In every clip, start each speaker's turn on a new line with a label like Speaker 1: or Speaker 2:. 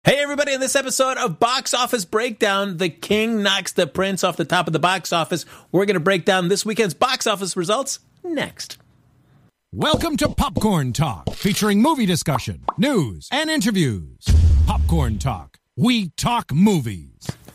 Speaker 1: Hey, everybody, in this episode of Box Office Breakdown, the king knocks the prince off the top of the box office. We're going to break down this weekend's box office results next.
Speaker 2: Welcome to Popcorn Talk, featuring movie discussion, news, and interviews. Popcorn Talk. We talk movies.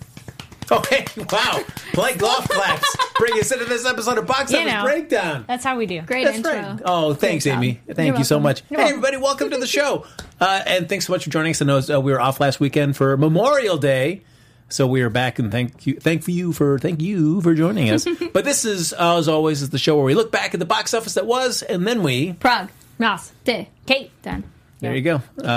Speaker 1: Oh, hey, wow. Like golf claps. Bring us into this episode of Box Office Breakdown.
Speaker 3: That's how we do.
Speaker 4: Great
Speaker 1: That's
Speaker 4: intro.
Speaker 1: right. Oh, thanks, Amy. Thank you so much. Hey, everybody, welcome to the show. And thanks so much for joining us. I know we were off last weekend for Memorial Day, so we are back, and thank you for joining us. But this is, as always, is the show where we look back at the box office that was, and then we...
Speaker 4: Prague.
Speaker 3: Mouse.
Speaker 4: De. Kate. Done.
Speaker 1: There you go.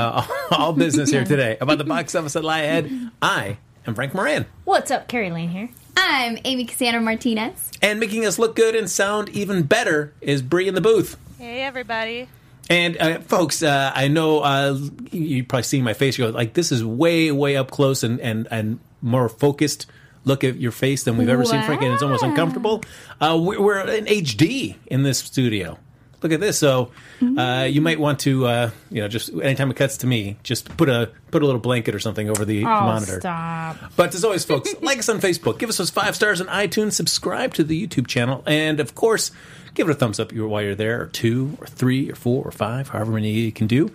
Speaker 1: All business here today about the box office that lie ahead. I am Frank Moran.
Speaker 3: What's up? Carrie Lane here.
Speaker 4: I'm Amy Cassandra Martinez.
Speaker 1: And making us look good and sound even better is Bree in the booth.
Speaker 5: Hey, everybody.
Speaker 1: And folks, I know you're probably seeing my face. You go, like, this is way, way up close and more focused look at your face than we've ever seen, Frank, and it's almost uncomfortable. We're in HD in this studio. Look at this. So you might want to, just anytime it cuts to me, just put a little blanket or something over the monitor.
Speaker 3: Stop.
Speaker 1: But as always, folks, like us on Facebook, give us those 5 stars on iTunes, subscribe to the YouTube channel, and of course, give it a thumbs up while you're there, or 2, or 3, or 4, or 5, however many you can do.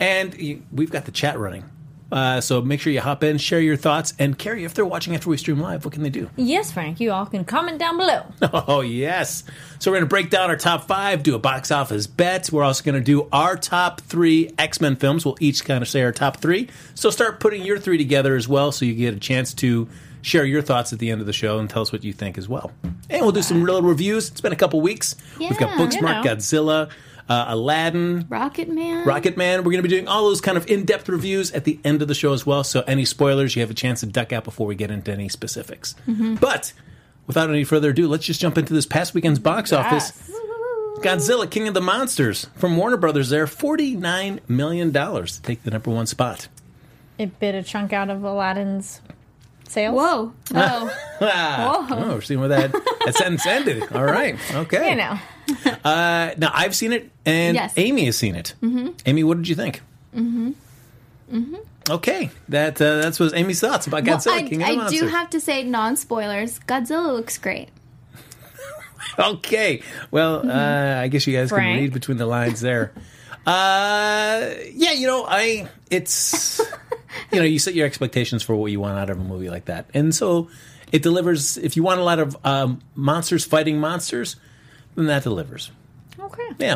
Speaker 1: And we've got the chat running. So make sure you hop in, share your thoughts, and Carrie, if they're watching after we stream live, what can they do?
Speaker 3: Yes, Frank. You all can comment down below.
Speaker 1: Oh, yes. So we're going to break down our top 5, do a box office bet. We're also going to do our top 3 X-Men films. We'll each kind of say our top 3. So start putting your 3 together as well, so you get a chance to share your thoughts at the end of the show and tell us what you think as well. And we'll do some real reviews. It's been a couple weeks. We've got Booksmart, Godzilla, Aladdin,
Speaker 4: Rocket Man.
Speaker 1: We're going to be doing all those kind of in-depth reviews at the end of the show as well. So any spoilers, you have a chance to duck out before we get into any specifics. But without any further ado, let's just jump into this past weekend's box office. Godzilla, King of the Monsters from Warner Brothers there, $49 million to take the number 1 spot.
Speaker 3: It bit a chunk out of Aladdin's sales.
Speaker 4: Whoa. Oh.
Speaker 1: Oh, we're seeing where that sentence ended. All right. Okay.
Speaker 3: You know.
Speaker 1: Now, I've seen it, and
Speaker 4: Yes.
Speaker 1: Amy has seen it. Amy, what did you think? Okay. That was Amy's thoughts about Godzilla, King of the
Speaker 4: I
Speaker 1: Monsters.
Speaker 4: do have to say, non-spoilers, Godzilla looks great.
Speaker 1: Okay. Well, I guess you guys
Speaker 3: Frank?
Speaker 1: can read between the lines there. It's, you set your expectations for what you want out of a movie like that. And so it delivers. If you want a lot of monsters fighting monsters, then that delivers.
Speaker 3: Okay.
Speaker 1: Yeah.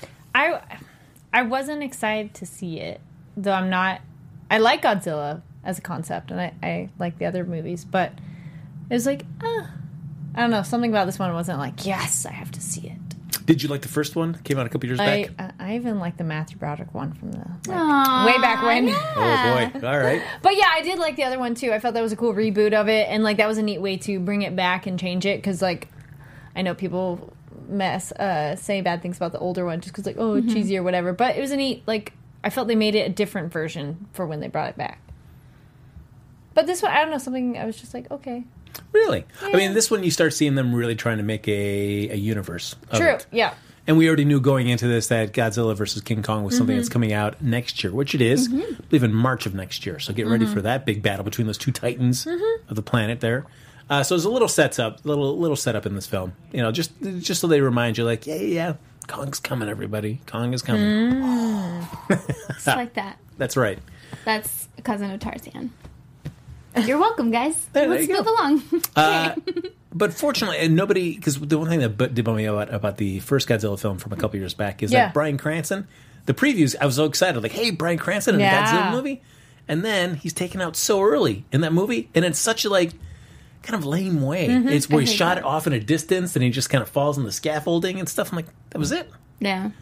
Speaker 3: I wasn't excited to see it, though I'm not. I like Godzilla as a concept, and I like the other movies, but it was like, I don't know. Something about this one wasn't like, yes, I have to see it.
Speaker 1: Did you like the first one? Came out a couple years back.
Speaker 3: I even like the Matthew Broderick one from the
Speaker 4: Aww,
Speaker 3: way back when.
Speaker 1: Oh boy! All right.
Speaker 3: But yeah, I did like the other one too. I felt that was a cool reboot of it, and like that was a neat way to bring it back and change it, because like I know people say bad things about the older one just because like it's cheesy or whatever. But it was a neat, like, I felt they made it a different version for when they brought it back. But this one, I don't know, something I was just like, okay.
Speaker 1: Really?
Speaker 3: Yeah.
Speaker 1: I mean, this one you start seeing them really trying to make a universe of
Speaker 3: True,
Speaker 1: it.
Speaker 3: yeah.
Speaker 1: And we already knew going into this that Godzilla versus King Kong was something that's coming out next year, which it is, I believe in March of next year. So get ready for that big battle between those 2 titans of the planet there. So there's a little little setup in this film, just so they remind you, like, yeah, Kong's coming, everybody. Kong is coming.
Speaker 4: It's like that.
Speaker 1: That's right.
Speaker 4: That's a cousin of Tarzan. You're welcome, guys.
Speaker 1: There
Speaker 4: Let's
Speaker 1: you
Speaker 4: move
Speaker 1: go.
Speaker 4: along.
Speaker 1: But fortunately, and nobody, because the one thing that did bum me out about the first Godzilla film from a couple years back is that Bryan Cranston, the previews, I was so excited, like, hey, Bryan Cranston in a Godzilla movie, and then he's taken out so early in that movie, and it's such a kind of lame way. It's where he shot it off in a distance, and he just kind of falls in the scaffolding and stuff. I'm like, that was it.
Speaker 4: Yeah.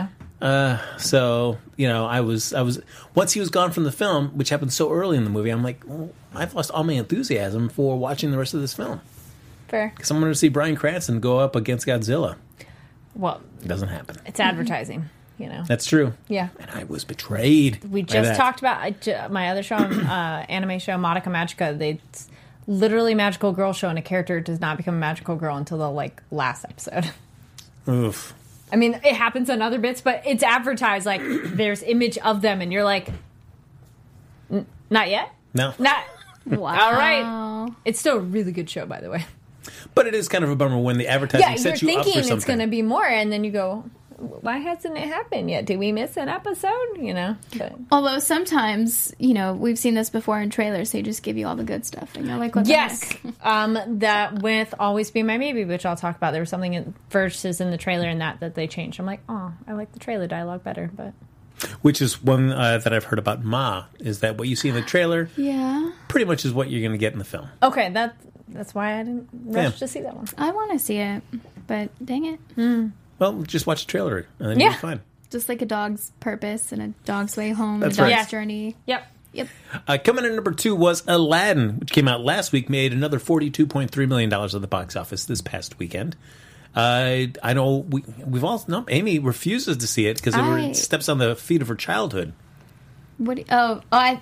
Speaker 1: So I was once he was gone from the film, which happened so early in the movie, I'm like, well, I've lost all my enthusiasm for watching the rest of this film.
Speaker 3: Fair.
Speaker 1: Because I wanted to see Bryan Cranston go up against Godzilla.
Speaker 3: Well,
Speaker 1: It doesn't happen.
Speaker 3: it's advertising,
Speaker 1: That's true.
Speaker 3: Yeah.
Speaker 1: And I was betrayed.
Speaker 3: We
Speaker 1: by
Speaker 3: just
Speaker 1: that.
Speaker 3: talked about my other show, anime show, Madoka Magica. It's literally magical girl show, and a character does not become a magical girl until the last episode.
Speaker 1: Oof.
Speaker 3: I mean, it happens on other bits, but it's advertised like there's image of them, and you're like, Not yet.
Speaker 1: No.
Speaker 3: Not.
Speaker 4: Wow.
Speaker 3: All right. It's still a really good show, by the way.
Speaker 1: But it is kind of a bummer when the advertising
Speaker 3: Yeah, you're
Speaker 1: sets you up for
Speaker 3: thinking
Speaker 1: something.
Speaker 3: it's going to be more, and then you go, why hasn't it happened yet? Did we miss an episode? You know? But,
Speaker 4: Although sometimes, we've seen this before in trailers, they just give you all the good stuff, and you're like, what the
Speaker 3: yes.
Speaker 4: heck?
Speaker 3: That with Always Be My Maybe, which I'll talk about. There was something in verses in the trailer and that they changed. I'm like, oh, I like the trailer dialogue better, but...
Speaker 1: Which is one that I've heard about Ma, is that what you see in the trailer
Speaker 4: Yeah.
Speaker 1: pretty much is what you're going to get in the film.
Speaker 3: Okay, that's why I didn't rush to see that one.
Speaker 4: I want to see it, but dang it.
Speaker 1: Well, just watch the trailer, and then
Speaker 3: Yeah.
Speaker 1: you'll be fine.
Speaker 4: Just like a dog's purpose and a dog's way home,
Speaker 1: That's
Speaker 4: a dog's
Speaker 1: right.
Speaker 4: journey.
Speaker 3: Yep.
Speaker 4: Yep.
Speaker 1: Coming in number 2 was Aladdin, which came out last week, made another $42.3 million at the box office this past weekend. I know we've all... No, Amy refuses to see it because it steps on the feet of her childhood.
Speaker 4: No.
Speaker 1: Yeah.
Speaker 4: I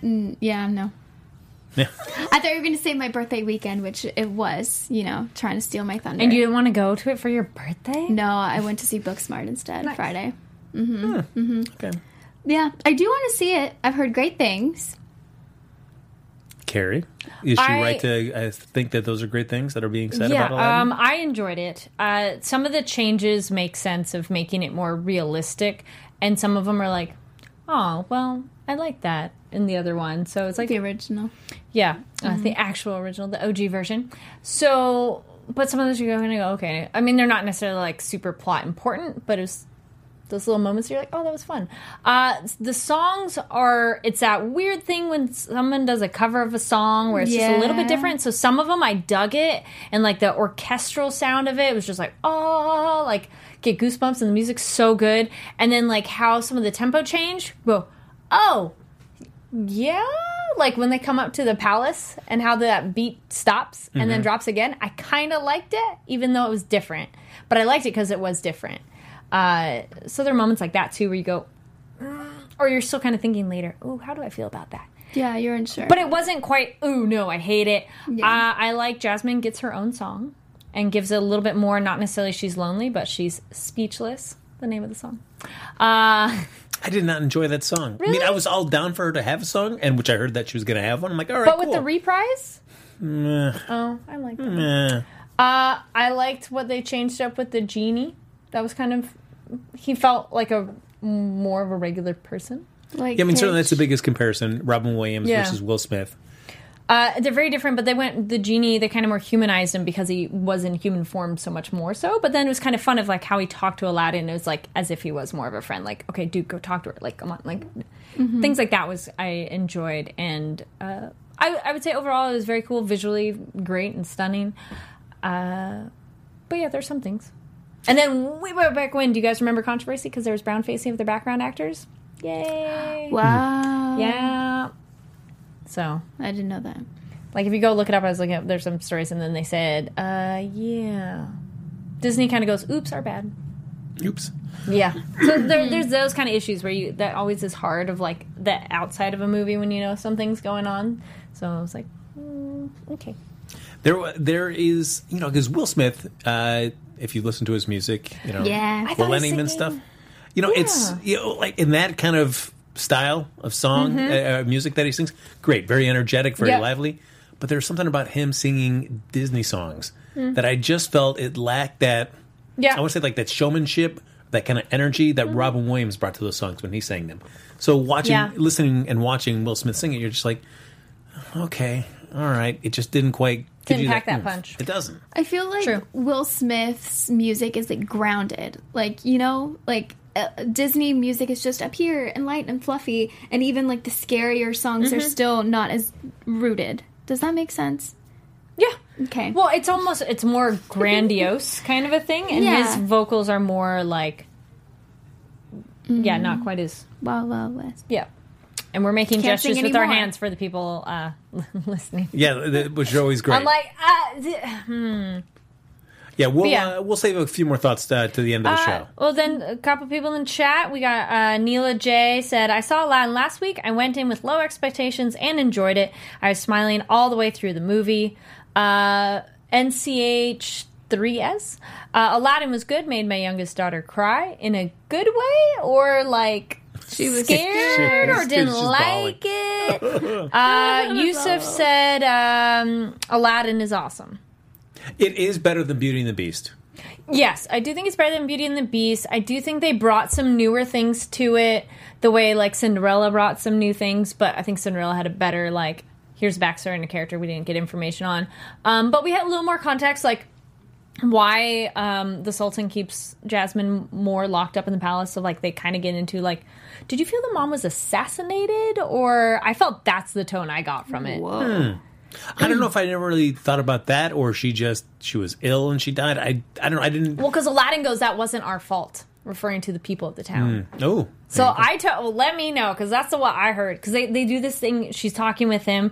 Speaker 4: thought you were going to say my birthday weekend, which it was, trying to steal my thunder.
Speaker 3: And you didn't want to go to it for your birthday?
Speaker 4: No, I went to see Booksmart instead Friday.
Speaker 1: Okay.
Speaker 4: Yeah, I do want to see it. I've heard great things.
Speaker 1: Carrie, is she right to think that those are great things that are being said about Aladdin?
Speaker 3: I enjoyed it. Some of the changes make sense of making it more realistic, and some of them are like, oh, well, I like that in the other one. So it's like
Speaker 4: The original.
Speaker 3: yeah, the actual original, the OG version. So, but some of those you're going to go, okay. I mean, they're not necessarily like super plot important, but it's those little moments you're like, oh, that was fun. The songs are, it's that weird thing when someone does a cover of a song where it's just a little bit different. So some of them I dug it, and like the orchestral sound of it was just like, oh, like get goosebumps, and the music's so good. And then like how some of the tempo change, go, oh, yeah, like when they come up to the palace and how that beat stops and then drops again. I kind of liked it, even though it was different. But I liked it because it was different. So there are moments like that too where you go, or you're still kind of thinking later, ooh, how do I feel about that?
Speaker 4: Yeah, you're unsure.
Speaker 3: But it wasn't quite, ooh, no, I hate it.
Speaker 4: Yeah.
Speaker 3: I like Jasmine gets her own song and gives it a little bit more, not necessarily she's lonely, but she's speechless, the name of the song.
Speaker 1: I did not enjoy that song.
Speaker 3: Really?
Speaker 1: I mean, I was all down for her to have a song, and which I heard that she was going to have one. I'm like, all right,
Speaker 3: But
Speaker 1: cool.
Speaker 3: with the reprise? Oh, I like that. I liked what they changed up with the genie. That was kind of, he felt like a more of a regular person.
Speaker 4: like,
Speaker 1: Yeah, I mean, certainly that's the biggest comparison, Robin Williams versus Will Smith.
Speaker 3: They're very different, but the genie, they kind of more humanized him because he was in human form so much more so. But then it was kind of fun of like how he talked to Aladdin. It was like as if he was more of a friend. Like, okay, dude, go talk to her. Like, come on. Like, things like that I enjoyed. And I would say overall it was very cool, visually great and stunning. But yeah, there's some things. And then way back when, do you guys remember controversy? Because there was brown facing of the background actors. Yay.
Speaker 4: Wow.
Speaker 3: Yeah. So,
Speaker 4: I didn't know that.
Speaker 3: like, if you go look it up, I was looking up, there's some stories, and then they said, yeah. Disney kind of goes, oops, our bad.
Speaker 1: Oops.
Speaker 3: Yeah. So there's those kind of issues where that always is hard of, like, the outside of a movie when you know something's going on. So I was like, okay.
Speaker 1: There is, because Will Smith, if you listen to his music,
Speaker 4: Yeah. I
Speaker 3: thought he was
Speaker 1: Millennium and
Speaker 3: singing-
Speaker 1: stuff, it's, like in that kind of style of song, music that he sings, great, very energetic, very lively. But there's something about him singing Disney songs that I just felt it lacked that, I would say like that showmanship, that kind of energy that Robin Williams brought to those songs when he sang them. So listening and watching Will Smith sing it, you're just like, okay, all right. It just didn't quite give
Speaker 3: Didn't
Speaker 1: you
Speaker 3: pack that
Speaker 1: oomph.
Speaker 3: punch.
Speaker 1: It doesn't.
Speaker 4: I feel like
Speaker 3: True.
Speaker 4: Will Smith's music is like grounded. Like, like Disney music is just up here and light and fluffy. And even like the scarier songs are still not as rooted. Does that make sense?
Speaker 3: Yeah.
Speaker 4: Okay.
Speaker 3: Well, it's more grandiose kind of a thing, and his vocals are more like, not quite as,
Speaker 4: Wild Wild West.
Speaker 3: yeah. And we're making
Speaker 4: Can't
Speaker 3: gestures
Speaker 4: sing
Speaker 3: with our
Speaker 4: anymore.
Speaker 3: hands for the people listening.
Speaker 1: Yeah, which is always great.
Speaker 3: I'm like,
Speaker 1: yeah, we'll
Speaker 3: yeah.
Speaker 1: we'll save a few more thoughts to the end of the show.
Speaker 3: well, then a couple people in chat. We got Neela J said, I saw Aladdin last week. I went in with low expectations and enjoyed it. I was smiling all the way through the movie. NCH3S. Aladdin was good, made my youngest daughter cry in a good way or like
Speaker 4: She was
Speaker 3: Scared or didn't
Speaker 1: she's
Speaker 3: like it. Yusuf said Aladdin is awesome.
Speaker 1: It is better than Beauty and the Beast.
Speaker 3: Yes, I do think it's better than Beauty and the Beast. I do think they brought some newer things to it, the way like Cinderella brought some new things, but I think Cinderella had a better like, here's a backstory and a character we didn't get information on. But we had a little more context, like why the Sultan keeps Jasmine more locked up in the palace. So like they kind of get into like, did you feel the mom was assassinated? Or I felt that's the tone I got from it.
Speaker 4: Whoa.
Speaker 1: I don't know if I never really thought about that, or she was ill and she died. I don't know. I didn't.
Speaker 3: Well, because Aladdin goes, that wasn't our fault, referring to the people of the town.
Speaker 1: Oh.
Speaker 3: So let me know, because that's what I heard. Because they do this thing, she's talking with him,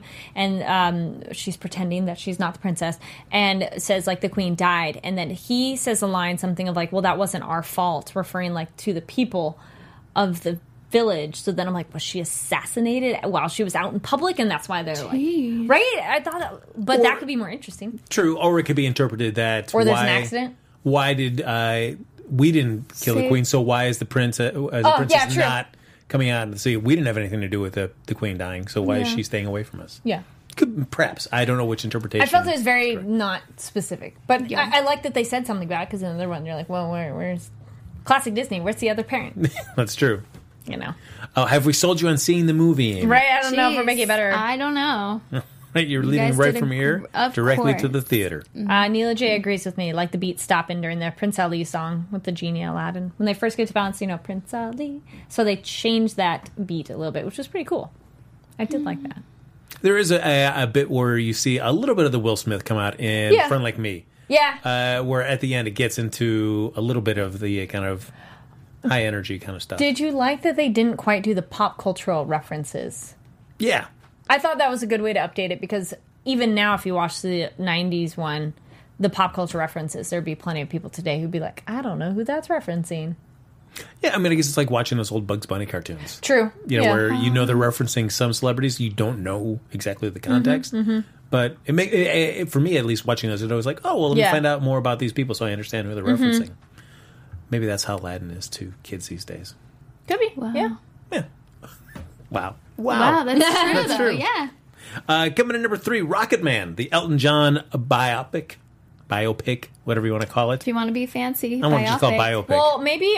Speaker 3: and she's pretending that she's not the princess, and says, like, the queen died. And then he says a line, something of like, well, that wasn't our fault, referring, like, to the people of the village. So then I'm like, was she assassinated while she was out in public? And that's why they're like, right? I thought but that could be more interesting.
Speaker 1: True, or it could be interpreted that
Speaker 3: Or there's an accident.
Speaker 1: Why did we didn't kill the queen? So why is the princess not coming out and see? We didn't have anything to do with the queen dying. So why is she staying away from us?
Speaker 3: Yeah.
Speaker 1: Perhaps. I don't know which interpretation.
Speaker 3: I felt it was very not specific, but I like that they said something about it, because in the other one you're like, well, where's classic Disney? Where's the other parent?
Speaker 1: That's true.
Speaker 3: You know.
Speaker 1: Oh, have we sold you on seeing the movie, Amy?
Speaker 3: Right, I don't know if we're making it better.
Speaker 4: I don't know.
Speaker 1: You're leaving
Speaker 4: guys
Speaker 1: right
Speaker 4: did
Speaker 1: from here
Speaker 4: of
Speaker 1: directly
Speaker 4: course.
Speaker 1: to the theater.
Speaker 3: Neela J agrees with me. Like the beat stopping during the Prince Ali song with the genie Aladdin. When they first get to balance, Prince Ali. So they changed that beat a little bit, which was pretty cool. I did like that.
Speaker 1: There is a bit where you see a little bit of the Will Smith come out in Friend Like Me.
Speaker 3: Yeah.
Speaker 1: Where at the end it gets into a little bit of the kind of high energy kind of stuff.
Speaker 3: Did you like that they didn't quite do the pop cultural references?
Speaker 1: Yeah.
Speaker 3: I thought that was a good way to update it, because even now, if you watch the 90s one, the pop culture references, there'd be plenty of people today who'd be like, I don't know who that's referencing.
Speaker 1: Yeah, I mean, I guess it's like watching those old Bugs Bunny cartoons.
Speaker 3: True.
Speaker 1: Where they're referencing some celebrities, you don't know exactly the context. But for me, at least, watching those, it was like, oh, well, let me find out more about these people so I understand who they're referencing. Maybe that's how Aladdin is to kids these days.
Speaker 3: Could be.
Speaker 4: Wow.
Speaker 3: Yeah.
Speaker 1: Wow.
Speaker 4: Wow, that's true,
Speaker 1: That's
Speaker 4: though.
Speaker 1: true.
Speaker 4: Yeah.
Speaker 1: Coming in number 3, Rocket Man, the Elton John biopic, whatever you want to call it.
Speaker 4: If you want to be fancy,
Speaker 1: I want to just call it biopic.
Speaker 3: Well, maybe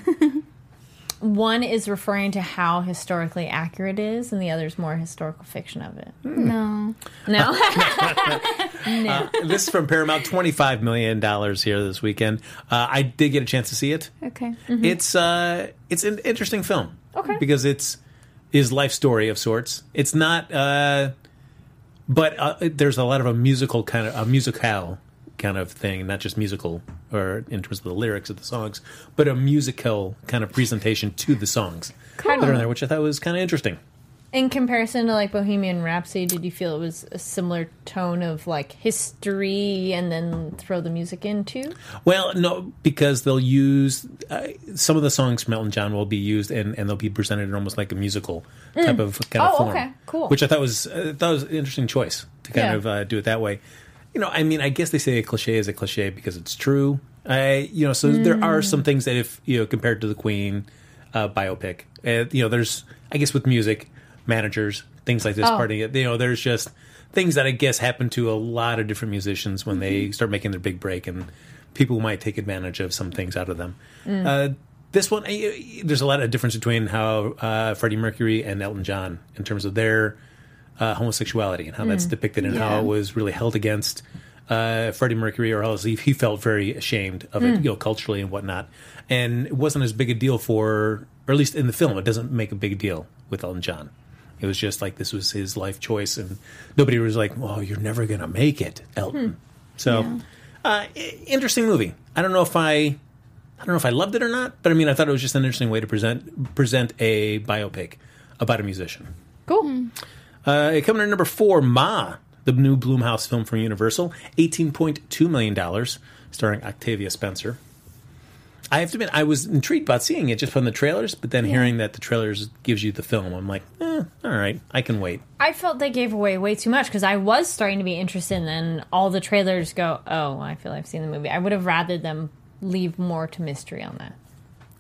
Speaker 3: one is referring to how historically accurate it is, and the other is more historical fiction of it.
Speaker 4: No.
Speaker 3: No?
Speaker 1: This is from Paramount, $25 million here this weekend. I did get a chance to see it.
Speaker 4: Okay.
Speaker 1: It's an interesting film.
Speaker 3: Okay.
Speaker 1: Because it's his life story of sorts. It's not, but there's a lot of a musicale kind of thing, not just musical or in terms of the lyrics of the songs, but a musical kind of presentation to the songs that are in there, which I thought was kind of interesting.
Speaker 3: In comparison to like Bohemian Rhapsody, did you feel it was a similar tone of like history and then throw the music in too?
Speaker 1: Well, no, because they'll use some of the songs from Elton John will be used and they'll be presented in almost like a musical type of form.
Speaker 3: Okay, cool.
Speaker 1: Which I thought was an interesting choice to kind of do it that way. I mean, I guess they say a cliche is a cliche because it's true. So there are some things that if compared to the Queen biopic, there's, I guess, with music. Managers, things like this, there's just things that I guess happen to a lot of different musicians when they start making their big break, and people might take advantage of some things out of them. This one, there's a lot of difference between how Freddie Mercury and Elton John in terms of their homosexuality and how that's depicted and how it was really held against Freddie Mercury, or else he felt very ashamed of it, culturally and whatnot. And it wasn't as big a deal or at least in the film, it doesn't make a big deal with Elton John. It was just like this was his life choice, and nobody was like, "Oh, you're never gonna make it, Elton." So, interesting movie. I don't know if I loved it or not, but I mean, I thought it was just an interesting way to present a biopic about a musician.
Speaker 3: Cool.
Speaker 1: Coming in at number 4, Ma, the new Blumhouse film from Universal, $18.2 million, starring Octavia Spencer. I have to admit, I was intrigued about seeing it just from the trailers, but then hearing that the trailers gives you the film, I'm like, all right, I can wait.
Speaker 3: I felt they gave away way too much because I was starting to be interested, and then all the trailers go, oh, I feel I've seen the movie. I would have rather them leave more to mystery on that.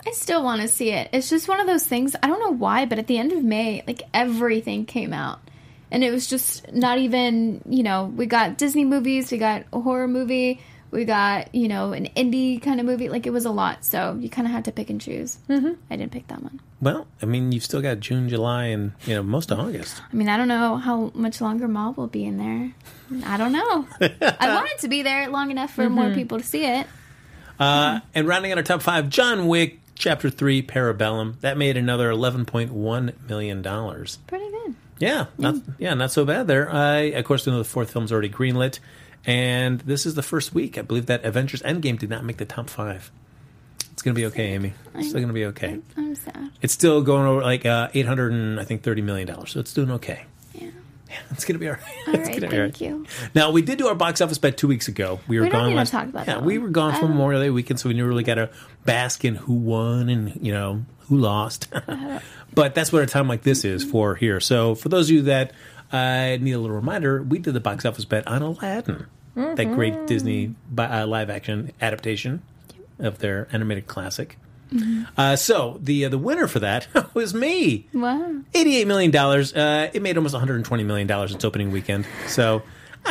Speaker 4: I still want to see it. It's just one of those things. I don't know why, but at the end of May, like, everything came out. And it was just not even, we got Disney movies, we got a horror movie, we got, an indie kind of movie. Like, it was a lot. So you kind of had to pick and choose. Mm-hmm. I didn't pick that one.
Speaker 1: Well, I mean, you've still got June, July, and, most of August.
Speaker 4: I mean, I don't know how much longer Mob will be in there. I don't know. I want it to be there long enough for more people to see it.
Speaker 1: And rounding out our top 5, John Wick, Chapter 3, Parabellum. That made another $11.1 million.
Speaker 4: Pretty good.
Speaker 1: Yeah, not so bad there. Of course, the fourth film's already greenlit. And this is the first week, I believe, that Avengers Endgame did not make the top 5. It's going to be okay, Amy. It's still going to be okay.
Speaker 4: I'm sad.
Speaker 1: It's still going over like $830 million, so it's doing okay.
Speaker 4: Yeah.
Speaker 1: It's going to be all right.
Speaker 4: All right, thank you.
Speaker 1: Now, we did do our box office bet 2 weeks ago. We were gone
Speaker 4: last. Talk about that
Speaker 1: we were gone for Memorial Day weekend, so we never really got to bask in who won and who lost. But that's what a time like this is for here. So, for those of you that need a little reminder, we did the box office bet on Aladdin, that great Disney live action adaptation of their animated classic. So the winner for that was me.
Speaker 4: Wow.
Speaker 1: $88 million. It made almost $120 million its opening weekend. So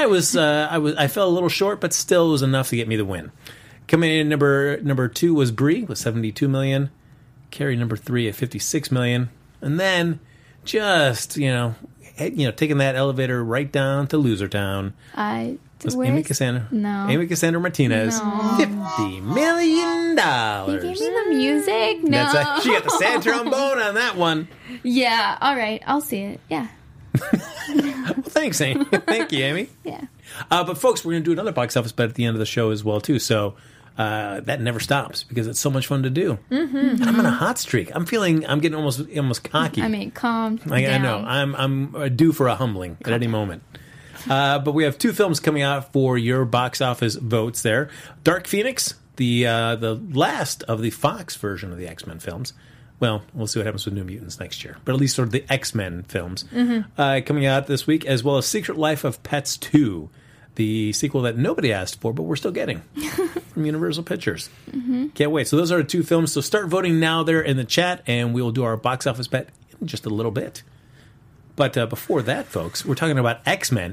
Speaker 1: I fell a little short, but still it was enough to get me the win. Coming in number 2 was Brie with $72 million. Carrie number 3 at $56 million. And then just, taking that elevator right down to Loser Town. Was Amy Cassandra?
Speaker 4: No.
Speaker 1: Amy Cassandra Martinez.
Speaker 4: No.
Speaker 1: $50 million.
Speaker 4: You gave me the music? No.
Speaker 1: She got the sad trombone on that one.
Speaker 4: Yeah, all right. I'll see it. Yeah.
Speaker 1: Well, thanks, Amy. Thank you, Amy.
Speaker 4: Yeah.
Speaker 1: But, folks, we're going to do another box office bet at the end of the show as well, too. So that never stops because it's so much fun to do. Mm-hmm. And I'm on a hot streak. I'm getting almost cocky.
Speaker 4: I mean, calm down.
Speaker 1: I know. I'm due for a humbling at any moment. But we have 2 films coming out for your box office votes there. Dark Phoenix, the last of the Fox version of the X-Men films. Well, we'll see what happens with New Mutants next year. But at least sort of the X-Men films coming out this week, as well as Secret Life of Pets 2, the sequel that nobody asked for, but we're still getting from Universal Pictures. Mm-hmm. Can't wait. So those are the 2 films. So start voting now there in the chat, and we will do our box office bet in just a little bit. But before that, folks, we're talking about X-Men.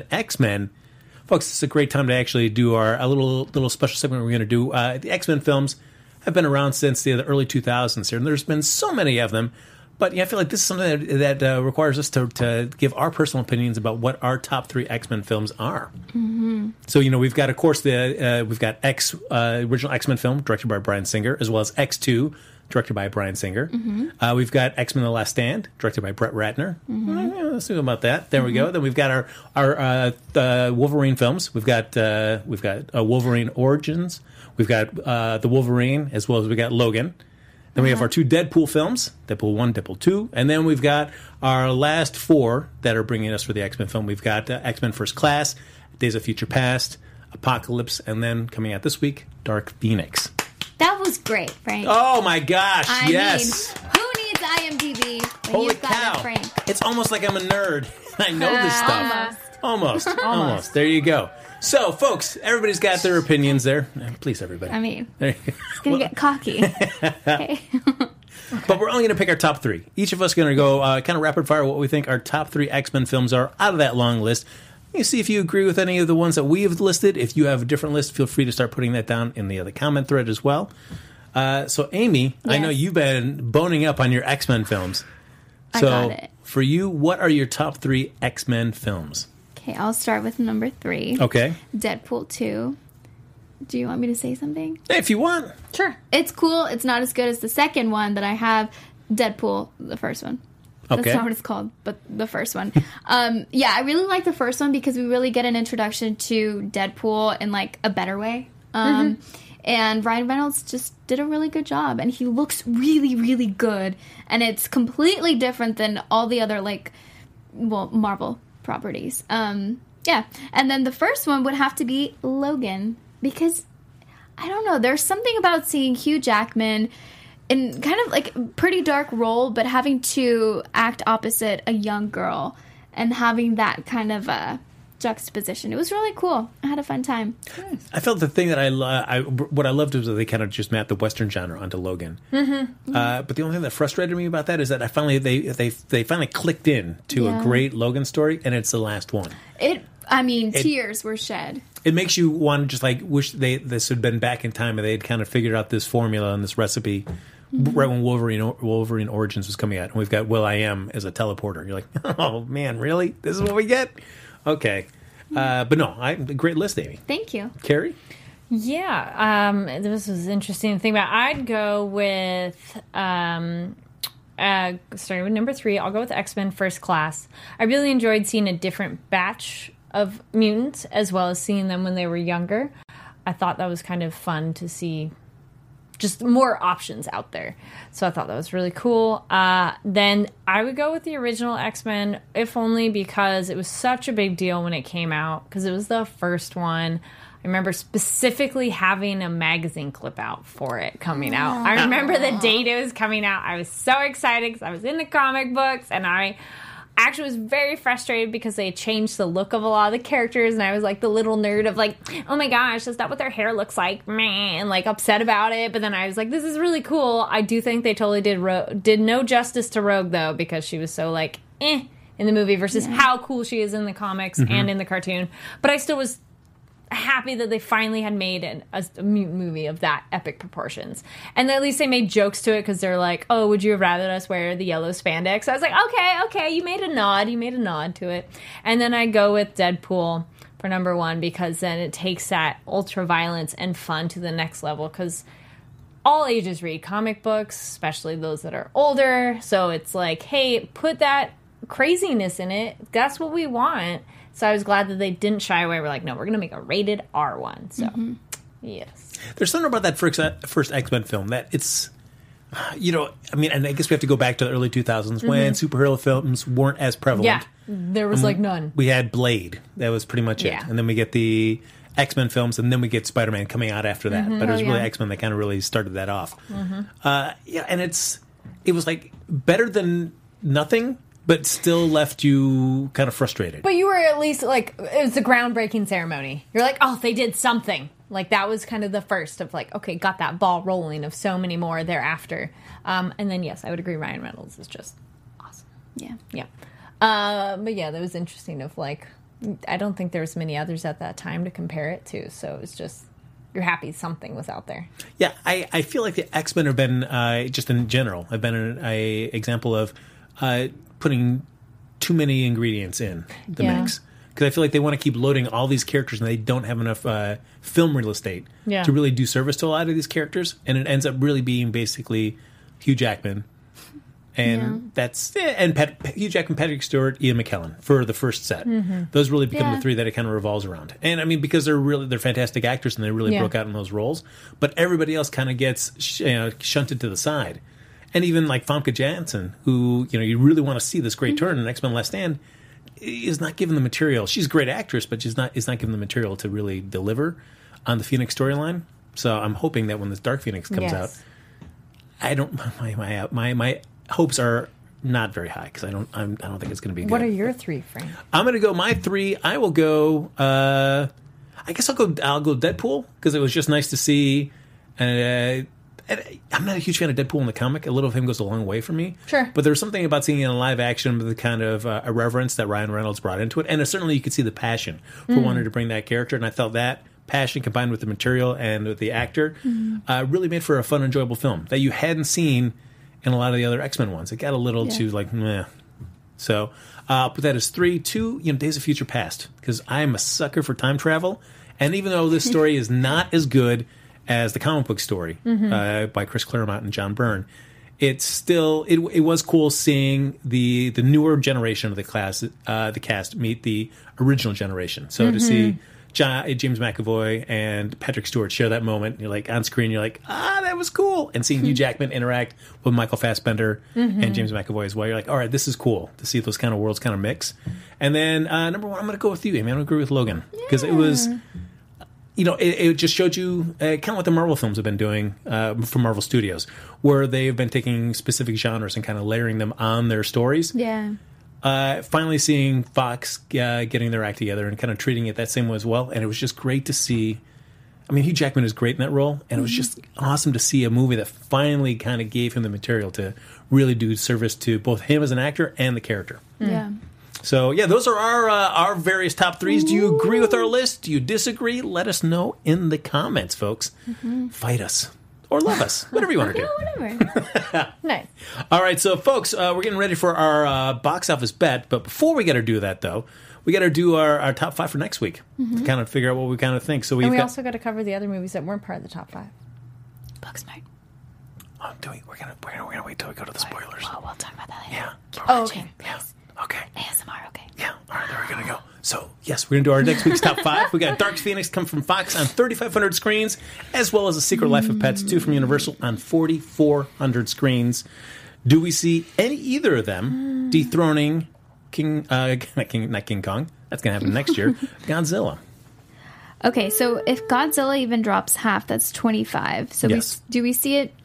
Speaker 1: Folks, it's a great time to actually do a little special segment we're going to do. The X-Men films have been around since the early 2000s here, and there's been so many of them. But I feel like this is something that requires us to give our personal opinions about what our top 3 X-Men films are. Mm-hmm. So, we've got, of course, we've got original X-Men film directed by Bryan Singer, as well as X2, directed by Bryan Singer. Mm-hmm. We've got X-Men The Last Stand, directed by Brett Ratner. Mm-hmm. Let's think about that. There we go. Then we've got our Wolverine films. We've got Wolverine Origins. We've got The Wolverine, as well as we got Logan. Then we have our 2 Deadpool films, Deadpool 1, Deadpool 2. And then we've got our last 4 that are bringing us for the X-Men film. We've got X-Men First Class, Days of Future Past, Apocalypse, and then coming out this week, Dark Phoenix.
Speaker 4: That was great, Frank.
Speaker 1: Oh, my gosh, yes.
Speaker 4: I mean, who needs IMDb when
Speaker 1: Holy
Speaker 4: you've got
Speaker 1: cow.
Speaker 4: it, Frank?
Speaker 1: It's almost like I'm a nerd. I know this stuff. Almost. There you go. So, folks, everybody's got their opinions there. Please, everybody.
Speaker 4: I mean,
Speaker 1: it's
Speaker 4: going to get cocky. Okay.
Speaker 1: But we're only going to pick our top 3. Each of us going to go kind of rapid fire what we think our top 3 X-Men films are out of that long list. You see if you agree with any of the ones that we have listed. If you have a different list, feel free to start putting that down in the comment thread as well. So, Amy, yes. I know you've been boning up on your X-Men films.
Speaker 4: I got it.
Speaker 1: For you, what are your top 3 X-Men films?
Speaker 4: Okay, I'll start with number 3.
Speaker 1: Okay.
Speaker 4: Deadpool 2. Do you want me to say something?
Speaker 1: If you want.
Speaker 3: Sure.
Speaker 4: It's cool. It's not as good as the second one that I have. Deadpool, the first one.
Speaker 1: Okay.
Speaker 4: That's not what it's called, but the first one. Yeah, I really like the first one because we really get an introduction to Deadpool in, like, a better way. And Ryan Reynolds just did a really good job. And he looks really, really good. And it's completely different than all the other, Marvel properties. Yeah. And then the first one would have to be Logan. Because, I don't know, there's something about seeing Hugh Jackman in kind of like a pretty dark role, but having to act opposite a young girl and having that kind of juxtaposition. It was really cool. I had a fun time.
Speaker 1: I felt the thing that what I loved was that they kind of just mapped the Western genre onto Logan. But the only thing that frustrated me about that is that they finally clicked in to a great Logan story, and it's the last one.
Speaker 4: Tears were shed.
Speaker 1: It makes you want to just like wish this had been back in time and they had kind of figured out this formula and this recipe right when Wolverine Origins was coming out, and we've got Will.i.am as a teleporter. You're like, oh man, really? This is what we get? Okay. But no, great list, Amy.
Speaker 4: Thank you.
Speaker 1: Carrie?
Speaker 3: Yeah, this was interesting to think about. I'd go with, starting with number 3, I'll go with X-Men First Class. I really enjoyed seeing a different batch of mutants, as well as seeing them when they were younger. I thought that was kind of fun to see just more options out there. So I thought that was really cool. Then I would go with the original X-Men, if only because it was such a big deal when it came out, because it was the first one. I remember specifically having a magazine clip out for it coming out. I remember the date it was coming out. I was so excited because I was into comic books, and I actually was very frustrated because they changed the look of a lot of the characters, and I was like the little nerd of like, oh my gosh, is that what their hair looks like? Meh, and like upset about it. But then I was like, this is really cool. I do think they totally did no justice to Rogue, though, because she was so like in the movie versus how cool she is in the comics and in the cartoon. But I still was happy that they finally had made a mutant movie of that epic proportions, and at least they made jokes to it, because they're like, oh, would you have rather us wear the yellow spandex? I was like, okay, you made a nod to it. And then I go with Deadpool for number 1, because then it takes that ultra violence and fun to the next level, because all ages read comic books, especially those that are older. So it's like, hey, put that craziness in it. That's what we want. So I was glad that they didn't shy away. We're like, no, we're going to make a rated R one. So, yes.
Speaker 1: There's something about that first X-Men film that it's, and I guess we have to go back to the early 2000s when superhero films weren't as prevalent.
Speaker 3: Yeah, there was like none.
Speaker 1: We had Blade. That was pretty much it. And then we get the X-Men films, and then we get Spider-Man coming out after that. But it was really X-Men that kind of really started that off. And it was like better than nothing, but still left you kind of frustrated.
Speaker 3: But you were at least like, it was a groundbreaking ceremony. You're like, oh, they did something. Like, that was kind of the first of like, okay, got that ball rolling of so many more thereafter. And then, yes, I would agree, Ryan Reynolds is just awesome. Yeah. But yeah, that was interesting of like, I don't think there was many others at that time to compare it to. So it was just, you're happy something was out there.
Speaker 1: Yeah, I feel like the X-Men have been, just in general, have been an example of putting too many ingredients in the mix, because I feel like they want to keep loading all these characters, and they don't have enough film real estate to really do service to a lot of these characters, and it ends up really being basically Hugh Jackman, and Hugh Jackman, Patrick Stewart, Ian McKellen for the first set. Those really become the 3 that it kind of revolves around, and I mean, because they're fantastic actors and they really broke out in those roles, but everybody else kind of gets shunted to the side. And even like Famke Janssen, who, you really want to see this great turn in X-Men Last Stand, is not given the material. She's a great actress, but is not given the material to really deliver on the Phoenix storyline. So I'm hoping that when this Dark Phoenix comes out, I don't my hopes are not very high, because I don't think it's going to be good.
Speaker 3: What are your 3, Frank?
Speaker 1: I'm going to go my 3. I will go. I guess I'll go Deadpool, because it was just nice to see. And I'm not a huge fan of Deadpool in the comic. A little of him goes a long way for me.
Speaker 3: Sure.
Speaker 1: But there was something about seeing it in live action with the kind of irreverence that Ryan Reynolds brought into it. And certainly you could see the passion for wanting to bring that character. And I felt that passion combined with the material and with the actor really made for a fun, enjoyable film that you hadn't seen in a lot of the other X-Men ones. It got a little too like, meh. So I'll put that as 3. 2, Days of Future Past, because I'm a sucker for time travel. And even though this story is not as good as the comic book story by Chris Claremont and John Byrne, it's still it was cool seeing the newer generation of the cast meet the original generation. So to see James McAvoy and Patrick Stewart share that moment, you're like on screen, you're like, that was cool. And seeing Hugh Jackman interact with Michael Fassbender and James McAvoy as well, you're like, all right, this is cool to see those kind of worlds kind of mix. And then number 1, I'm going to go with you, Amy. I'm going to agree with Logan, because it was. It just showed you kind of what the Marvel films have been doing for Marvel Studios, where they've been taking specific genres and kind of layering them on their stories.
Speaker 4: Yeah.
Speaker 1: finally seeing Fox getting their act together and kind of treating it that same way as well. And it was just great to see. I mean, Hugh Jackman is great in that role, and it was just awesome to see a movie that finally kind of gave him the material to really do service to both him as an actor and the character.
Speaker 4: Yeah.
Speaker 1: So, yeah, those are our various top threes. Do you agree with our list? Do you disagree? Let us know in the comments, folks. Fight us. Or love us. Whatever you want to do.
Speaker 4: Whatever.
Speaker 3: Nice.
Speaker 1: All right, so, folks, we're getting ready for our box office bet. But before we got to do that, though, we got to do our top 5 for next week to kind of figure out what we kind of think. So
Speaker 3: And we also got to cover the other movies that weren't part of the top 5.
Speaker 4: Booksmart.
Speaker 1: Oh, we're gonna wait till we go to the spoilers.
Speaker 4: Well, we'll talk about that later.
Speaker 1: Yeah.
Speaker 3: Oh, okay.
Speaker 1: Yeah. Okay.
Speaker 4: ASMR, okay.
Speaker 1: Yeah. All right, there we're going to go. So, yes, we're going to do our next week's top 5. We got Dark Phoenix come from Fox on 3,500 screens, as well as The Secret Life of Pets 2 from Universal on 4,400 screens. Do we see either of them dethroning not King Kong? That's going to happen next year. Godzilla.
Speaker 4: Okay, so if Godzilla even drops half, that's 25. So
Speaker 1: Yes.
Speaker 4: do we see it?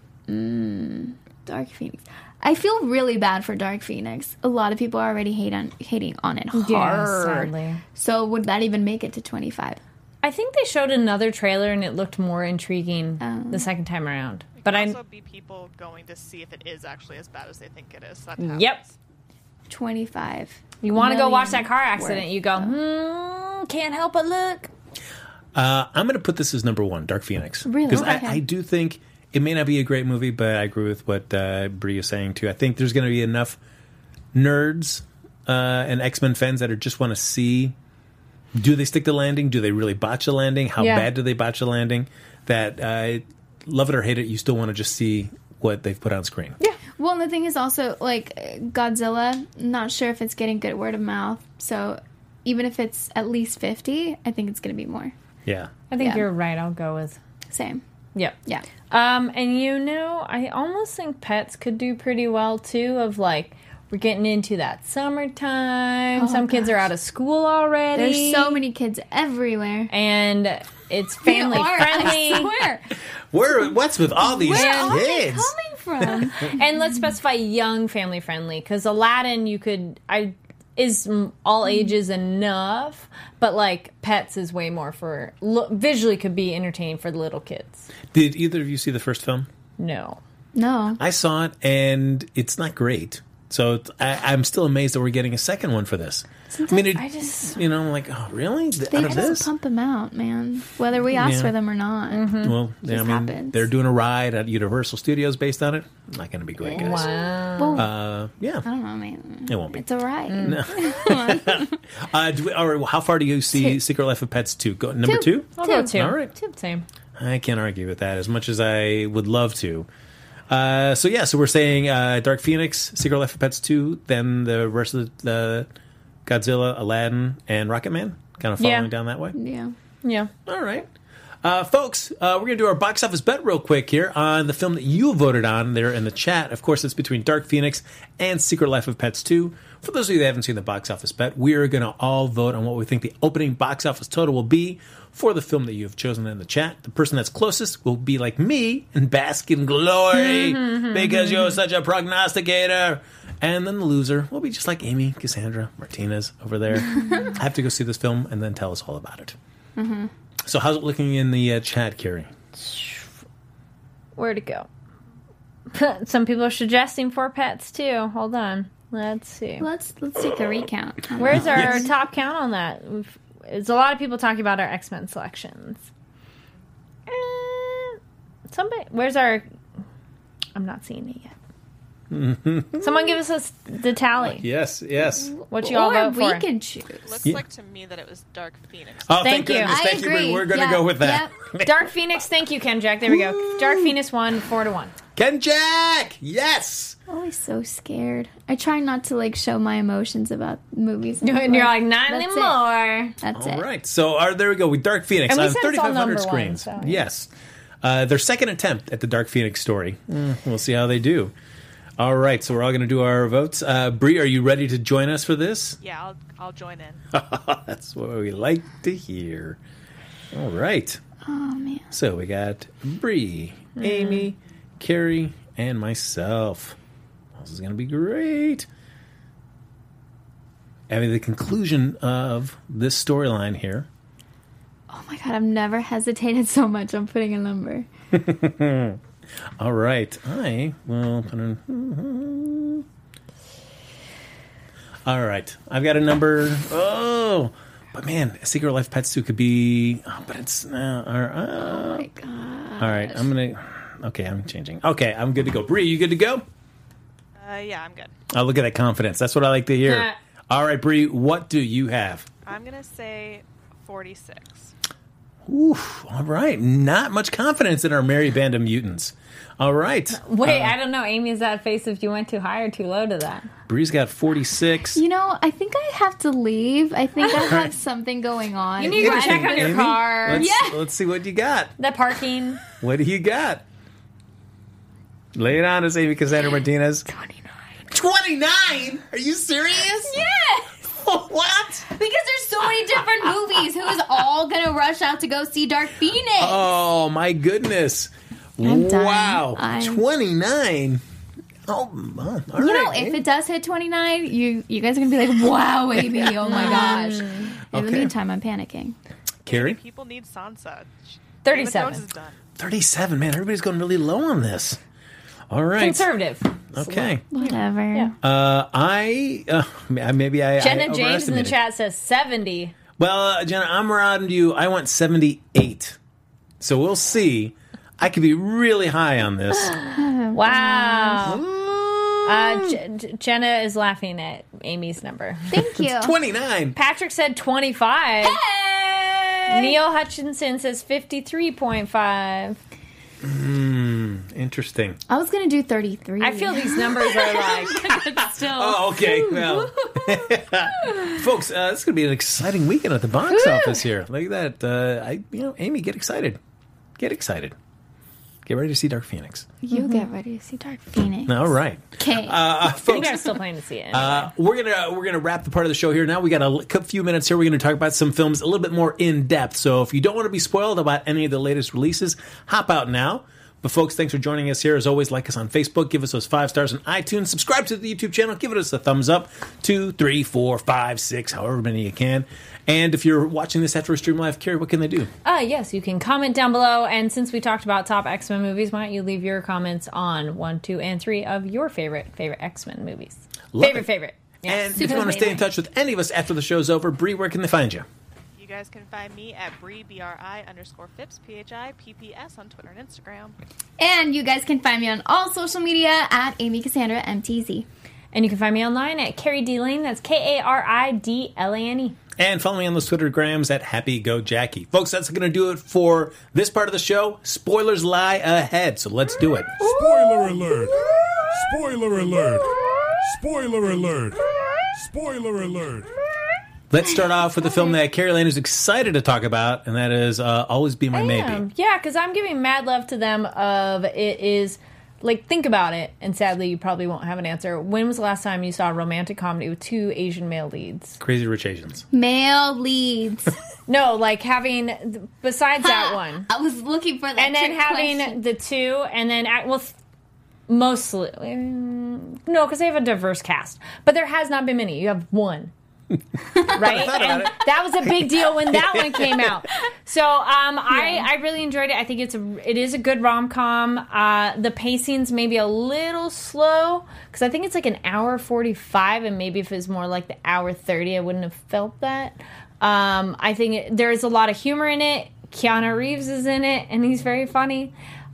Speaker 4: Dark Phoenix. I feel really bad for Dark Phoenix. A lot of people are already hating on it hard.
Speaker 3: Yeah, sadly.
Speaker 4: So would that even make it to 25?
Speaker 3: I think they showed another trailer and it looked more intriguing the second time around. But
Speaker 5: There could also be people going to see if it is actually as bad as they think it is. That happens.
Speaker 3: Yep.
Speaker 4: 25.
Speaker 3: You want to go watch
Speaker 4: million
Speaker 3: that car accident,
Speaker 4: worth.
Speaker 3: you go, can't help but look.
Speaker 1: I'm going to put this as number 1, Dark Phoenix.
Speaker 4: Really?
Speaker 1: Because
Speaker 4: Okay.
Speaker 1: I do think it may not be a great movie, but I agree with what Brie is saying, too. I think there's going to be enough nerds and X-Men fans that just want to see, do they stick the landing? Do they really botch the landing? How bad do they botch the landing? That, love it or hate it, you still want to just see what they've put on screen.
Speaker 3: Yeah.
Speaker 4: Well, and the thing is also, like, Godzilla, not sure if it's getting good word of mouth. So even if it's at least 50, I think it's going to be more.
Speaker 1: Yeah.
Speaker 3: I think
Speaker 4: Yeah.
Speaker 3: you're right. I'll go with.
Speaker 4: Same.
Speaker 3: Yep.
Speaker 4: Yeah.
Speaker 3: And I almost think Pets could do pretty well too. Of like, we're getting into that summertime. Some kids are out of school already.
Speaker 4: There's so many kids everywhere.
Speaker 3: and it's family friendly.
Speaker 4: I swear.
Speaker 1: What's with all these
Speaker 4: Where are they
Speaker 1: kids?
Speaker 4: coming from?
Speaker 3: And let's specify young family friendly because Aladdin, is all ages enough, but like Pets is way more for visually could be entertaining for the little kids.
Speaker 1: Did either of you see the first film?
Speaker 3: No.
Speaker 4: No.
Speaker 1: I saw it, and it's not great. So I'm still amazed that we're getting a second one for this. I mean, I'm like, oh, really?
Speaker 4: They
Speaker 1: Out of
Speaker 4: just
Speaker 1: this?
Speaker 4: pump them out, man. Whether we ask
Speaker 1: Yeah.
Speaker 4: for them or not.
Speaker 1: Well, yeah,
Speaker 4: happens.
Speaker 1: they're doing a ride at Universal Studios based on it. Not going to be great, guys.
Speaker 3: Wow.
Speaker 4: Well,
Speaker 1: Yeah,
Speaker 4: I don't know, man.
Speaker 1: it won't be.
Speaker 4: It's all right.
Speaker 1: How far do you see Secret Life of Pets 2? Number 2?
Speaker 3: I'll go two.
Speaker 1: All right.
Speaker 3: Same.
Speaker 1: I can't argue with that as much as I would love to. So we're saying Dark Phoenix, Secret Life of Pets 2, then the rest of the Godzilla, Aladdin, and Rocketman, kind of following down that way.
Speaker 4: Yeah.
Speaker 3: Yeah.
Speaker 1: All right. Folks, we're going to do our box office bet real quick here on the film that you voted on there in the chat. Of course, it's between Dark Phoenix and Secret Life of Pets 2. For those of you that haven't seen the box office bet, we're going to all vote on what we think the opening box office total will be for the film that you have chosen in the chat. The person that's closest will be like me and bask in glory because you're such a prognosticator. And then the loser will be just like Amy Cassandra Martinez over there. Have to go see this film and then tell us all about it. So how's it looking in the chat, Carrie?
Speaker 3: Where'd it go? Some people are suggesting 4 Pets too. Hold on. Let's see.
Speaker 4: Let's take a recount.
Speaker 3: Where's our top count on that? There's a lot of people talking about our X-Men selections. Where's our... I'm not seeing it yet. Someone give us the tally.
Speaker 1: Yes.
Speaker 3: What you all
Speaker 4: Or
Speaker 3: vote
Speaker 4: we
Speaker 3: for.
Speaker 4: could choose.
Speaker 5: Looks like to me that it was Dark Phoenix.
Speaker 1: Oh,
Speaker 3: Thank you.
Speaker 1: goodness.
Speaker 4: I
Speaker 1: Thank you.
Speaker 4: agree.
Speaker 1: We're going to
Speaker 4: Yeah.
Speaker 1: go with that.
Speaker 3: Dark Phoenix, thank you, Ken Jack. There we go. Dark Phoenix won 4-1.
Speaker 1: Ken Jack! Yes!
Speaker 4: Always so scared. I try not to show my emotions about movies.
Speaker 3: And you're like, not
Speaker 4: That's it.
Speaker 3: anymore.
Speaker 4: That's
Speaker 1: All
Speaker 4: it.
Speaker 1: right. So there we go with Dark Phoenix
Speaker 3: And we
Speaker 1: on
Speaker 3: said it's all
Speaker 1: 3,500
Speaker 3: number one,
Speaker 1: screens.
Speaker 3: so, yeah.
Speaker 1: Yes. Their second attempt at the Dark Phoenix story. We'll see how they do. All right. So we're all going to do our votes. Brie, are you ready to join us for this?
Speaker 5: Yeah, I'll join in.
Speaker 1: That's what we like to hear. All right.
Speaker 4: Oh man.
Speaker 1: So we got Brie, Amy, Carrie, and myself. This is going to be great. I mean, the conclusion of this storyline here.
Speaker 4: Oh my god, I've never hesitated so much on putting a number.
Speaker 1: All right. I will put all right. I've got a number. Oh, but man, Secret Life Pets 2 could be. Oh, but it's.
Speaker 4: Oh my god.
Speaker 1: All right. Okay, I'm changing. Okay, I'm good to go. Bree, you good to go?
Speaker 5: Yeah, I'm good.
Speaker 1: Oh, look at that confidence. That's what I like to hear.
Speaker 3: Yeah.
Speaker 1: All right, Bree, what do you have?
Speaker 5: I'm going to say 46.
Speaker 1: Oof, all right. Not much confidence in our merry band of mutants. All right.
Speaker 3: Wait, I don't know. Amy's that face if you went too high or too low to that.
Speaker 1: Bree's got 46.
Speaker 4: You know, I think I have to leave. I think I have something going on.
Speaker 3: You need to check on your
Speaker 1: Amy?
Speaker 3: car.
Speaker 1: Let's see what you got.
Speaker 3: The parking.
Speaker 1: What do you got? Lay it on us, Amy Cassandra Martinez. 29? Are you serious?
Speaker 4: Yeah!
Speaker 1: What?
Speaker 4: Because there's so many different movies. Who's all gonna rush out to go see Dark Phoenix?
Speaker 1: Oh, my goodness.
Speaker 4: I'm done.
Speaker 1: Wow. 29? Oh, all right.
Speaker 4: You know, if it does hit 29, you guys are gonna be like, "Wow, Amy! Oh my gosh!" In the
Speaker 1: Okay.
Speaker 4: meantime, I'm panicking.
Speaker 1: Carrie?
Speaker 5: People need Sansa.
Speaker 3: 37.
Speaker 5: Game of Thrones is done.
Speaker 1: 37. Man, everybody's going really low on this. All right.
Speaker 3: Conservative.
Speaker 1: Okay.
Speaker 4: Whatever.
Speaker 3: Yeah.
Speaker 1: Maybe I
Speaker 3: Jenna James in the
Speaker 1: overestimated.
Speaker 3: chat says 70.
Speaker 1: Well, Jenna, I'm around you. I went 78. So we'll see. I could be really high on this.
Speaker 3: Wow. Jenna is laughing at Amy's number.
Speaker 4: Thank you.
Speaker 1: 29.
Speaker 3: Patrick said 25.
Speaker 4: Hey!
Speaker 3: Neil Hutchinson says 53.5.
Speaker 1: Interesting.
Speaker 4: I was gonna do 33.
Speaker 3: I feel these numbers are like still.
Speaker 1: Oh, okay. Well, folks, it's going to be an exciting weekend at the box office here. Look at that. Amy, get excited. Get excited. Get ready to see Dark Phoenix.
Speaker 4: You get ready to see Dark Phoenix.
Speaker 1: All right.
Speaker 4: Okay.
Speaker 3: I think
Speaker 1: Folks,
Speaker 3: I'm still planning to see it.
Speaker 1: we're gonna wrap the part of the show here. Now we got a few minutes here. We're gonna talk about some films a little bit more in depth. So if you don't want to be spoiled about any of the latest releases, hop out now. But folks, thanks for joining us here. As always, like us on Facebook, give us those 5 stars on iTunes, subscribe to the YouTube channel, give us a thumbs up, 2, 3, 4, 5, 6, however many you can. And if you're watching this after a stream live, Carrie, what can they do?
Speaker 3: Yes, you can comment down below. And since we talked about top X-Men movies, why don't you leave your comments on 1, 2, and 3 of your favorite X-Men movies?
Speaker 1: Love it.
Speaker 3: Favorite. Yeah.
Speaker 1: And if you want to stay in touch with any of us after the show's over, Bree, where can they find you?
Speaker 5: You guys can find me at Bree, BRI_Phipps, PHIPPS on Twitter and Instagram.
Speaker 4: And you guys can find me on all social media at Amy Cassandra MTZ.
Speaker 3: And you can find me online at Carrie D. Lane. That's KARIDLANE.
Speaker 1: And follow me on those Twittergrams at HappyGoJackie. Folks, that's going to do it for this part of the show. Spoilers lie ahead, so let's do it.
Speaker 6: Spoiler alert! Spoiler alert! Spoiler alert! Spoiler alert!
Speaker 1: Let's start off with the film that Carrie Lane is excited to talk about, and that is Always Be My Maybe.
Speaker 3: Yeah, because I'm giving mad love to them of it is, like, think about it, and sadly you probably won't have an answer. When was the last time you saw a romantic comedy with 2 Asian male leads?
Speaker 1: Crazy Rich Asians.
Speaker 4: Male leads.
Speaker 3: No, like having, besides that one.
Speaker 4: I was looking for that.
Speaker 3: And then
Speaker 4: trick
Speaker 3: having
Speaker 4: question.
Speaker 3: the 2, and then, mostly, no, because they have a diverse cast. But there has not been many. You have 1. Right? And that was a big deal when that one came out. So I really enjoyed it. I think it is a good rom-com. The pacing's maybe a little slow because I think it's like an hour 45, and maybe if it was more like the hour 30, I wouldn't have felt that. I think there's a lot of humor in it. Keanu Reeves is in it, and he's very funny.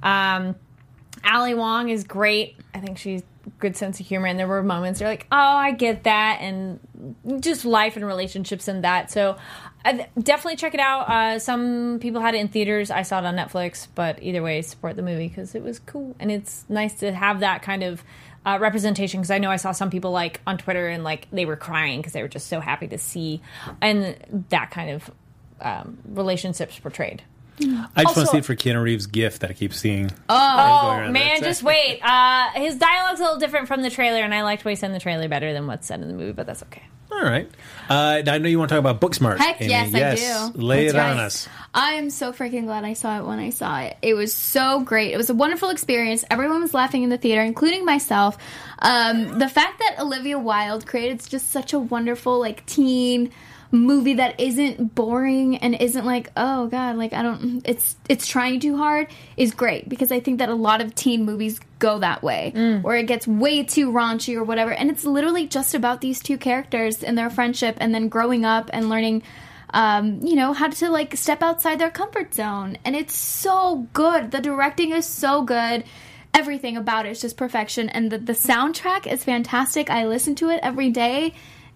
Speaker 3: Ali Wong is great. I think she's good sense of humor, and there were moments you're like, oh, I get that, and just life and relationships and that. So definitely check it out. Some people had it in theaters. I saw it on Netflix, but either way, support the movie because it was cool, and it's nice to have that kind of representation, because I know I saw some people like on Twitter and like they were crying because they were just so happy to see and that kind of relationships portrayed.
Speaker 1: I just want to see it for Keanu Reeves' gift that I keep seeing.
Speaker 3: Oh, man, just wait. His dialogue's a little different from the trailer, and I liked what he said in the trailer better than what's said in the movie, but that's okay.
Speaker 1: All right. I know you want to talk about Booksmart.
Speaker 4: Heck
Speaker 1: Amy.
Speaker 4: yes, I do.
Speaker 1: Lay
Speaker 4: That's
Speaker 1: it on
Speaker 4: right.
Speaker 1: us.
Speaker 4: I am so freaking glad I saw it when I saw it. It was so great. It was a wonderful experience. Everyone was laughing in the theater, including myself. The fact that Olivia Wilde created just such a wonderful, like, teen movie that isn't boring and isn't like, oh god, like, I don't, it's trying too hard, is great, because I think that a lot of teen movies go that way, where it gets way too raunchy or whatever, and it's literally just about these two characters and their friendship and then growing up and learning how to, like, step outside their comfort zone. And it's so good. The directing is so good. Everything about it is just perfection. And the soundtrack is fantastic. I listen to it every day.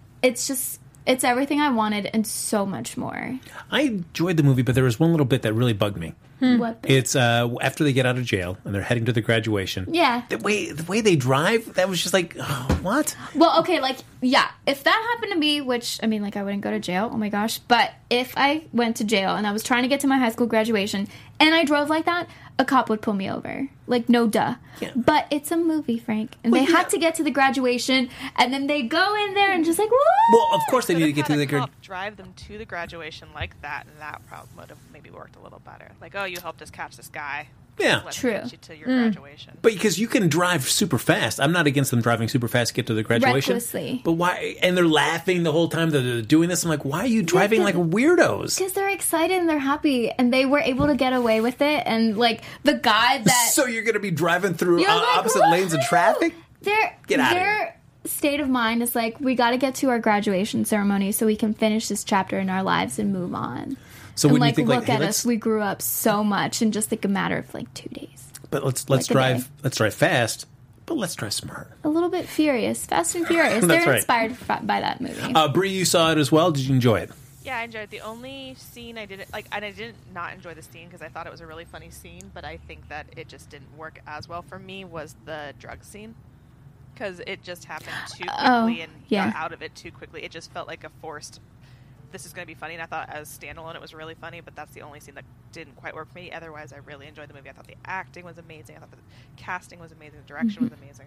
Speaker 4: It's everything I wanted and so much more.
Speaker 1: I enjoyed the movie, but there was one little bit that really bugged me.
Speaker 4: What?
Speaker 1: It's after they get out of jail and they're heading to the graduation.
Speaker 4: Yeah.
Speaker 1: The way they drive, that was just like, oh, what?
Speaker 4: Well, okay, like, yeah, if that happened to me, which, I mean, like, I wouldn't go to jail, oh my gosh, but if I went to jail and I was trying to get to my high school graduation and I drove like that, a cop would pull me over. Like, no duh.
Speaker 1: Yeah.
Speaker 4: But it's a movie, Frank, and they had to get to the graduation, and then they go in there and just like, woo!
Speaker 1: Well, of course they need to get to the
Speaker 5: cop drive them to the graduation like that, and that probably would have maybe worked a little better. Like, oh, you helped us catch this guy.
Speaker 1: Yeah.
Speaker 5: Let's
Speaker 4: True.
Speaker 5: get you to your graduation.
Speaker 1: But because you can drive super fast. I'm not against them driving super fast to get to the graduation.
Speaker 4: Recklessly.
Speaker 1: But why? And they're laughing the whole time that they're doing this. I'm like, why are you driving like weirdos?
Speaker 4: Because they're excited and they're happy, and they were able to get away with it, and, like, the guy that...
Speaker 1: So you're going to be driving through
Speaker 4: You're like,
Speaker 1: opposite lanes of traffic? Get out of
Speaker 4: Their state of mind is like, we got to get to our graduation ceremony so we can finish this chapter in our lives and move on.
Speaker 1: So
Speaker 4: And,
Speaker 1: when
Speaker 4: like,
Speaker 1: you think
Speaker 4: look
Speaker 1: like, hey,
Speaker 4: at us, we grew up so much in just, like, a matter of, like, 2 days.
Speaker 1: but let's
Speaker 4: like a
Speaker 1: drive
Speaker 4: day.
Speaker 1: let's drive fast, but let's drive smart.
Speaker 4: A little bit furious. Fast and Furious.
Speaker 1: That's
Speaker 4: They're
Speaker 1: right.
Speaker 4: inspired by that movie.
Speaker 1: Bree, you saw it as well. Did you enjoy it?
Speaker 5: Yeah, I enjoyed it. The only scene I didn't like, and I didn't not enjoy the scene because I thought it was a really funny scene, but I think that it just didn't work as well for me, was the drug scene. Because it just happened too quickly and got out of it too quickly. It just felt like a forced, this is going to be funny, and I thought as standalone it was really funny, but that's the only scene that didn't quite work for me. Otherwise, I really enjoyed the movie. I thought the acting was amazing. I thought the casting was amazing. The direction was amazing.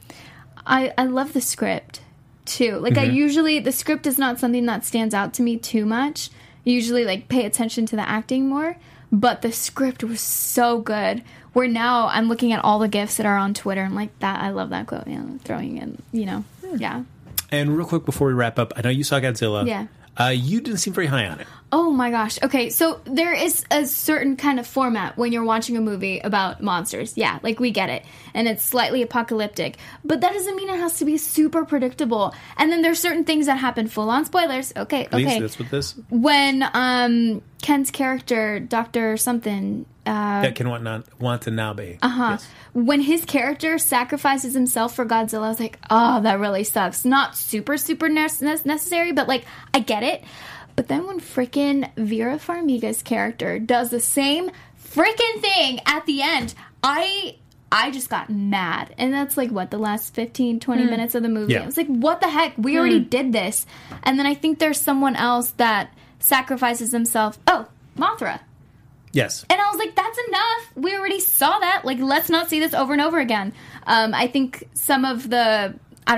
Speaker 4: I love the script, too. Like, the script is not something that stands out to me too much. I usually, like, pay attention to the acting more. But the script was so good. Where now I'm looking at all the GIFs that are on Twitter and like that. I love that quote. Throwing in, yeah.
Speaker 1: And real quick before we wrap up, I know you saw Godzilla.
Speaker 4: Yeah.
Speaker 1: You didn't seem very high on it.
Speaker 4: Oh my gosh. Okay, so there is a certain kind of format when you're watching a movie about monsters. Yeah, like, we get it. And it's slightly apocalyptic. But that doesn't mean it has to be super predictable. And then there's certain things that happen. Full-on spoilers. Okay.
Speaker 1: Please, that's what this.
Speaker 4: When Ken's character, Dr. something...
Speaker 1: Ken Watanabe. Yes.
Speaker 4: When his character sacrifices himself for Godzilla, I was like, oh, that really sucks. Not super necessary, but, like, I get it. But then when freaking Vera Farmiga's character does the same freaking thing at the end, I just got mad. And that's, like, what, the last 15, 20 minutes of the movie?
Speaker 1: Yeah.
Speaker 4: I was like, what the heck? We already did this. And then I think there's someone else that sacrifices himself. Oh, Mothra.
Speaker 1: Yes.
Speaker 4: And I was like, that's enough. We already saw that. Like, let's not see this over and over again. I think some of the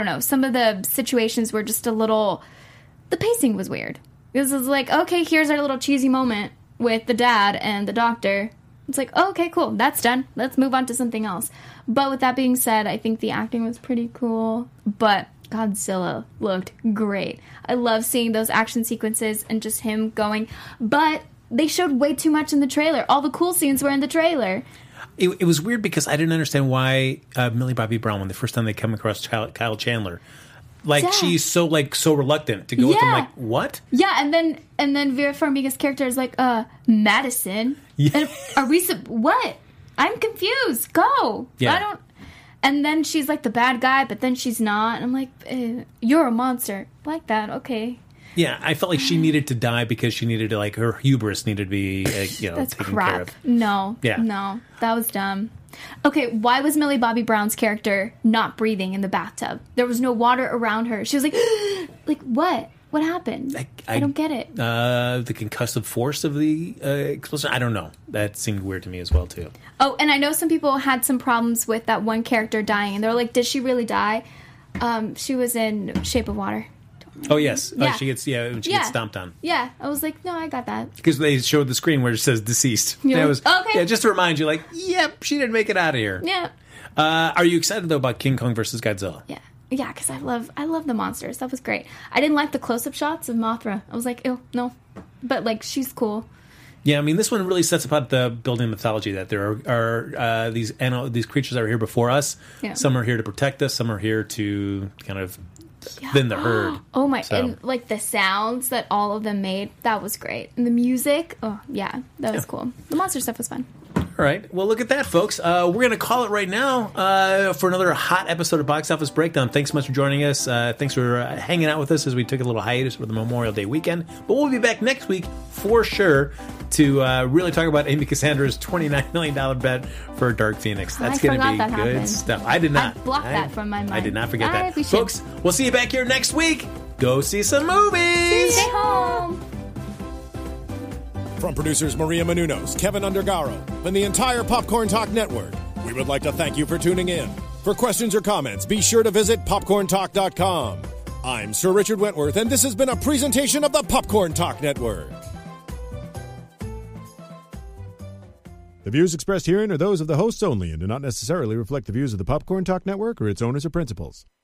Speaker 4: situations were just a little... The pacing was weird. This was like, okay, here's our little cheesy moment with the dad and the doctor. It's like, oh, okay, cool. That's done. Let's move on to something else. But with that being said, I think the acting was pretty cool. But Godzilla looked great. I love seeing those action sequences and just him going. But... they showed way too much in the trailer. All the cool scenes were in the trailer.
Speaker 1: It was weird because I didn't understand why Millie Bobby Brown, when the first time they come across Kyle Chandler, like, she's so reluctant to go with him. Like, what?
Speaker 4: Yeah, and then Vera Farmiga's character is like, Madison.
Speaker 1: Yeah.
Speaker 4: And are we what? I'm confused. Go.
Speaker 1: Yeah.
Speaker 4: I don't. And then she's like the bad guy, but then she's not. And I'm like, you're a monster. Like that. Okay.
Speaker 1: Yeah, I felt like she needed to die because she needed to, like, her hubris needed to be,
Speaker 4: That's
Speaker 1: taken
Speaker 4: crap.
Speaker 1: care of.
Speaker 4: No.
Speaker 1: Yeah.
Speaker 4: No. That was dumb. Okay, why was Millie Bobby Brown's character not breathing in the bathtub? There was no water around her. She was like, like, what? What happened? I don't get it.
Speaker 1: The concussive force of the explosion? I don't know. That seemed weird to me as well, too.
Speaker 4: Oh, and I know some people had some problems with that one character dying, and they're like, did she really die? She was in Shape of Water.
Speaker 1: Oh, yes.
Speaker 4: Yeah.
Speaker 1: She gets, when she gets stomped on.
Speaker 4: Yeah, I was like, no, I got that.
Speaker 1: Because they showed the screen where it says deceased.
Speaker 4: You're
Speaker 1: That
Speaker 4: like,
Speaker 1: was,
Speaker 4: okay.
Speaker 1: Yeah, just to remind you, like, yep, she didn't make it out of here.
Speaker 4: Yeah.
Speaker 1: Are you excited, though, about King Kong versus Godzilla?
Speaker 4: Yeah. Yeah, because I love the monsters. That was great. I didn't like the close-up shots of Mothra. I was like, ew, no. But, like, she's cool.
Speaker 1: Yeah, I mean, this one really sets apart the building mythology that there are these creatures that are here before us.
Speaker 4: Yeah.
Speaker 1: Some are here to protect us. Some are here to kind of thin the herd.
Speaker 4: Oh, my.
Speaker 1: So-
Speaker 4: And, like, the sounds that all of them made, that was great. And the music, oh, yeah, that was cool. The monster stuff was fun.
Speaker 1: All right. Well, look at that, folks. We're going to call it right now for another hot episode of Box Office Breakdown. Thanks so much for joining us. Thanks for hanging out with us as we took a little hiatus for the Memorial Day weekend. But we'll be back next week for sure to really talk about Amy Cassandra's $29 million bet for Dark Phoenix. That's going to be
Speaker 4: forgot that
Speaker 1: good
Speaker 4: happened.
Speaker 1: stuff. I did not.
Speaker 4: I blocked that from my mind.
Speaker 1: I did not forget
Speaker 4: All right,
Speaker 1: that.
Speaker 4: we should.
Speaker 1: Folks, we'll see you back here next week. Go see some movies.
Speaker 4: Stay home.
Speaker 2: From producers Maria Menounos, Kevin Undergaro, and the entire Popcorn Talk Network, we would like to thank you for tuning in. For questions or comments, be sure to visit popcorntalk.com. I'm Sir Richard Wentworth, and this has been a presentation of the Popcorn Talk Network. The views expressed herein are those of the hosts only and do not necessarily reflect the views of the Popcorn Talk Network or its owners or principals.